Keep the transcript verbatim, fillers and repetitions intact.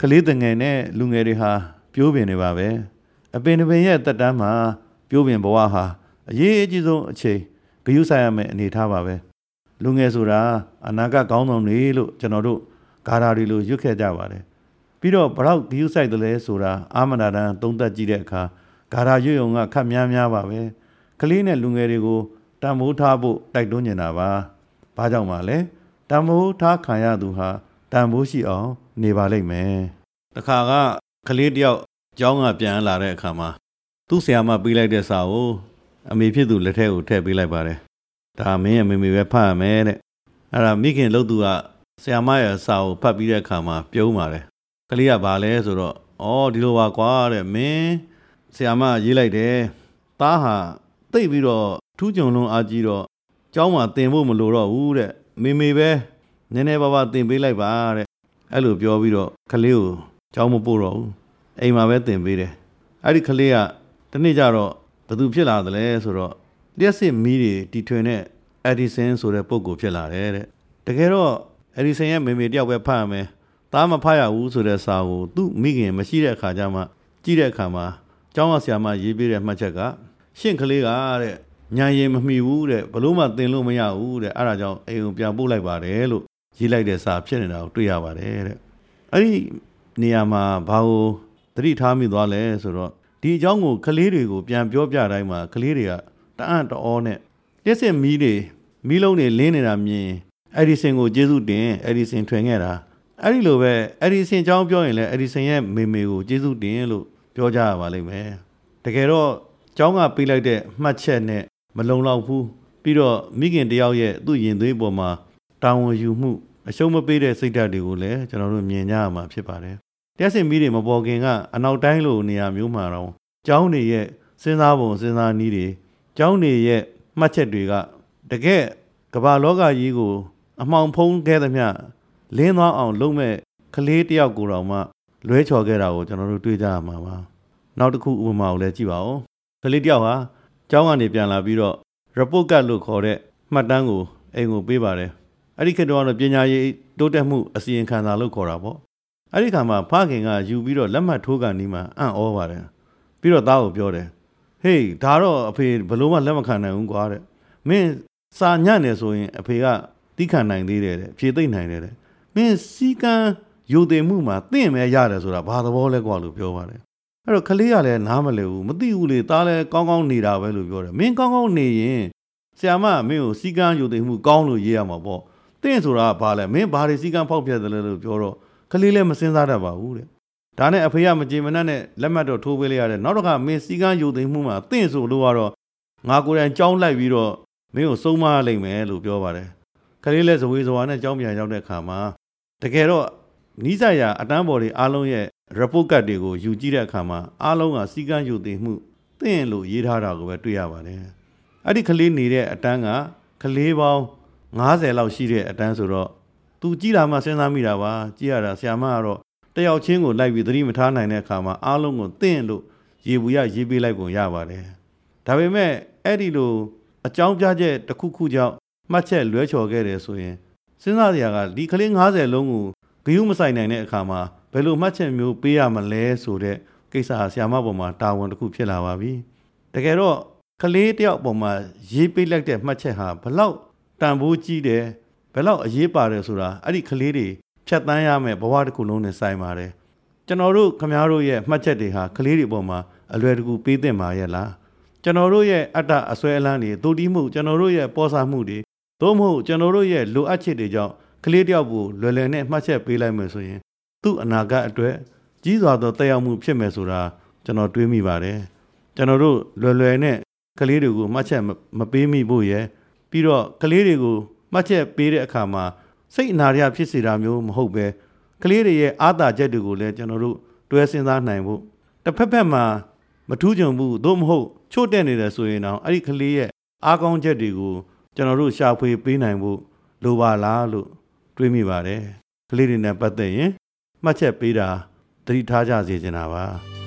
ကလေးတငယ်နဲ့လူငယ်တွေဟာပြိုးပင်တွေပါပဲအပင်ပင်ရဲ့တက်တန်းမှာပြိုးပင်ဘဝဟာအရေးအကြီးဆုံးအချိန်ဂရုစိုက်ရမယ့်အနေထားပါပဲလူငယ်ဆိုတာအနာဂတ်ကောင်းဆောင်တွေလို့ကျွန်တော်တို့ဂါထာတွေလိုရွတ်ခဲ့ကြပါတယ်ပြီးတော့ဘလောက်ဂရုစိုက်တယ်လဲဆိုတာအာမနာတန်သုံးသပ်ကြည့်တဲ့အခါဂါထာရွတ်ရုံကခက်များများပါပဲကလေးနဲ့လူငယ်တွေကိုတန်ဖိုးထားဖို့တိုက်တွန်းနေတာပါဘာကြောင့်ပါလဲတန်ဖိုးထားခံရသူဟာတန်ဖိုးရှိအောင်နေပါလိမ့်မယ်တခါကကလေးတယောက်ကျောင်းကပြန်လာတဲ့အခါမှာသူ့ဆရာမပေးလိုက်တဲ့စာကိုအမေဖြစ်သူလက်ထဲကိုထည့်ပေးလိုက်ပါတယ်ဒါမင်းရဲ့မေမေပဲဖတ်ရမယ်တဲ့အဲ့ဒါမိခင်လို့သူကဆရာမရဲ့စာကိုဖတ်ပြီးတဲ့အခါမှာပြုံးပါတယ်ကလေးကဘာလဲဆိုတော့ဩဒီလိုပါကွာတဲ့မင်းဆရာမရေးလိုက်တယ်သားဟာသိပ်ပြီးတော့ထူးချွန်လွန်းအားကြီးတော့ကျောင်းမှာသင်ဖို့မလိုတော့ဘူးတဲ့မေမေပဲနည်းနည်းပါးပါးသင်ပေးလိုက်ပါတဲ့အဲ့လိုပြောပြီးတော့ကလေးကိုကျောင်းမပို့တော့ဘူးအိမ်မှာပဲသင်ပေးတယ်အဲ့ဒီကလေးကတနေ့ကျတော့ဘသူဖြစ်လာတယ်လဲဆိုတော့လျှက်စစ်မီးတွေတီထွင်တဲ့အက်ဒီဆင်ဆိုတဲ့ပုဂ္ဂိုလ်ဖြစ်လာတယ်တဲ့တကယ်တော့အက်ဒီဆင်ရဲ့မေမေတယောက်ပဲဖတ်ရမယ်သားမဖတ်ရဘူးဆိုတဲ့စာကိုသူ့မိခင်မရှိတဲ့အခါကျမှကြည့်တဲ့အခါမှာကျောင်းကဆရာမရေးပေးတဲ့မှတ်ချက်ကရှင့်ကလေးကတဲ့ညာရင်မမိဘူးတဲ့ဘလို့မှသင်လို့မရဘူးတဲ့အဲ့ဒါကြောင့်အိမ်ကိုပြန်ပို့လိုက်ပါတယ်လို့ရေးလိုက်တဲ့စာဖြစ်နေတာကိုတွေ့ရပါတယ်တဲ့အဲ့ဒီနေရာမှာဘာကိုသတိထားမိသွားလဲဆိုတော့ဒီအကြောင်းကိုကလေးတွေကိုပြန်ပြောပြတိုင်းမှာကလေးတွေကတအံ့တအောနဲ့လျှက်စစ်မီးတွေမီးလုံးတွေလင်းနေတာမြင်အဲ့ဒီစင်ကိုကျေးဇူးတင်အဲ့ဒီစင်ထွင်ခဲ့တာအဲ့ဒီလိုပဲအဲ့ဒီစင်အကြောင်းပြောရင်လည်းအဲ့ဒီစင်ရဲ့မေမေကိုကျေးဇူးတင်လို့ပြောကြရပါလိမ့်မယ်တကယ်တော့ကျောင်းကပေးလိုက်တဲ့မှတ်ချက်နဲ့မလုံလောက်ဘူးပြီးတော့မိခင်တယောက်ရဲ့သူ့ရင်သွေးပေါ်မှာတာဝန်ယူမှုအရှုံးမပေးတဲ့စိတ်ဓာတ်တွေကိုလည်းကျွန်တော်တို့မြင်ကြရမှာဖြစ်ပါတယ်လျှက်စစ်မီးတွေမပေါ်ခင်ကအနောက်တိုင်းလိုနေရာမျိုးမှာတော့ကျောင်းတွေရဲ့စဉ်းစားပုံစဉ်းစားနည်းတွေကျောင်းတွေရဲ့မှတ်ချက်တွေကတကယ်ကမ္ဘာလောကကြီးကိုအမှောင်ဖုံးခဲ့သမျှလင်းသွားအောင်လုပ်မဲ့ကလေးတယောက်ကိုတော့မှလွဲချော်ခဲ့တာကိုကျွန်တော်တို့တွေ့ကြရမှာပါနောက်တစ်ခုဥပမာကိုလည်းကြည့်ပါဦးကလေးတယောက်ဟာကျောင်းကနေပြန်လာပြီးတော့ report card လို့ခေါ်တဲ့မှတ်တမ်းကိုအိမ်ကိုပေးပါတယ်အဲ့ဒီခေတ်တော့ပညာရေးတိုးတက်မှုအစီရင်ခံစာလို့ခေါ်တာပေါ့အဲ့ဒီခါမှာဖခင်ကယူပြီးတော့လက်မှတ်ထိုးကန်ဒီမှာအံ့ဩပါတယ်ပြီးတော့သားကိုပြောတယ်ဟေးဒါတော့အဖေဘလို့မှလက်မခံနိုင်ဘူးကွာတဲ့မင်းစာညံ့နေဆိုရင်အဖေကတီးခံနိုင်သေးတယ်တဲ့ဖြေသိမ့်နိုင်တယ်တဲ့မင်းစီကံယူသေးမှုမှာသင်မဲရတယ်ဆိုတာဘာသဘောလဲကွာလို့ပြောပါတယ်အဲ့တော့ကလေးကလည်းနားမလည်ဘူးမသိဘူးလေသားလည်းကောင်းကောင်းနေတာပဲလို့ပြောတယ်မင်းကောင်းကောင်းနေရင်ဆရာမမင်းကိုစီကံယူသေးမှုကောင်းလို့ရေးရမှာပေါ့သင်ဆိုတာဘာလဲမင်းဘာတွေစီကံဖောက်ပြတယ်လဲလို့ပြောတော့ကလေးလည်းမစင်စားတတ်ပါဘူးတဲ့ဒါနဲ့အဖေကမကြေမနက်နဲ့လက်မှတ်တော့ထိုးပေးလိုက်ရတယ်နောက်တစ်ခါမင်းစီကံယူသေးမှုမှာသင်ဆိုလို့ကတော့ငါကိုယ်တိုင်ကြောင်းလိုက်ပြီးတော့မင်းကိုစုံမလိုက်မယ်လို့ပြောပါတယ်ကလေးလည်းဇဝေဇဝါနဲ့ကြောင်းပြန်ရောက်တဲ့အခါမှာတကယ်တော့နီးစပ်ရာအတန်းပေါ်တွေအားလုံးရဲ့ report card တွေကိုယူကြည့်တဲ့အခါမှာအားလုံးကစီကံယူသေးမှုသင်လို့ရေးထားတာကိုပဲတွေ့ရပါတယ်အဲ့ဒီကလေးနေတဲ့အတန်းကကလေးပေါင်းငါးဆယ်လောက်ရှိတဲ့အတန်းဆိုတော့သူကြည့်လာမှစဉ်းစားမိတာပါကြည့်ရတာဆရာမကတော့တယောက်ချင်းကိုလိုက်ပြီးသတိမထားနိုင်တဲ့အခါမှာအားလုံးကိုသင်လို့ရေဘူးရရေးပေးလိုက်ပုံရပါတယ်ဒါပေမဲ့အဲ့ဒီလိုအကြောင်းပြချက်တစ်ခုခုကြောင့်မှတ်ချက်လွဲချော်ခဲ့တယ်ဆိုရင်စဉ်းစားစရာကဒီကလေးငါးဆယ်လုံးကိုဂရုမစိုက်နိုင်တဲ့အခါမှာဘယ်လိုမှတ်ချက်မျိုးပေးရမလဲဆိုတဲ့ကိစ္စဟာဆရာမပေါ်မှာတာဝန်တစ်ခုဖြစ်လာပါပြီတကယ်တော့ကလေးတယောက်ပေါ်မှာရေးပေးလိုက်တဲ့မှတ်ချက်ဟာဘလောက်တန်ဖိုးကြီးတယ်ဘယ်လောက်အရေးပါတယ်ဆိုတာအဲ့ဒီကလေးတွေဖြတ်တန်းရမယ်ဘဝတစ်ခုလုံးနဲ့ဆိုင်ပါတယ်ကျွန်တော်တို့ခင်ဗျားတို့ရဲ့မှတ်ချက်တွေဟာကလေးတွေပေါ်မှာအလွယ်တကူပေးသင့်ပါရဲ့လားကျွန်တော်တို့ရဲ့အတ္တအစွဲအလန်းတွေဒုတိမှုကျွန်တော်တို့ရဲ့ပေါ်စာမှုတွေသို့မဟုတ်ကျွန်တော်တို့ရဲ့လိုအပ်ချက်တွေကြောင့်ကလေးတယောက်ကိုလွယ်လွယ်နဲ့မှတ်ချက်ပေးလိုက်မယ်ဆိုရင်သူ့အနာဂတ်အတွက်ကြီးစွာသောသက်ရောက်မှုဖြစ်မယ်ဆိုတာကျွန်တော်တွေးမိပါတယ်ကျွန်တော်တို့လွယ်လွယ်နဲ့ကလေးတွေကိုမှတ်ချက်မပေးမိဖို့ရယ်ပြီးတော့ကလေးတွေကိုမှတ်ချက်ပေးတဲ့အခါမှာစိတ်အနာရဖြစ်စေတာမျိုးမဟုတ်ပဲကလေးတွေရဲ့အားသာချက်တွေကိုလည်းကျွန်တော်တို့တွဲစဉ်းစားနိုင်ဖို့တစ်ဖက်ဖက်မှာမထူးချွန်ဘူးသို့မဟုတ်ချို့တဲ့နေတယ်ဆိုရင်တော့အဲ့ဒီကလေးရဲ့အားကောင်းချက်တွေကိုကျွန်တော်တို့ရှာဖွေပေးနိုင်ဖို့လိုပါလားလို့တွေးမိပါတယ်ကလေးတွေနဲ့ပတ်သက်ရင်မှတ်ချက်ပေးတာသတိထားကြစေချင်တာပါ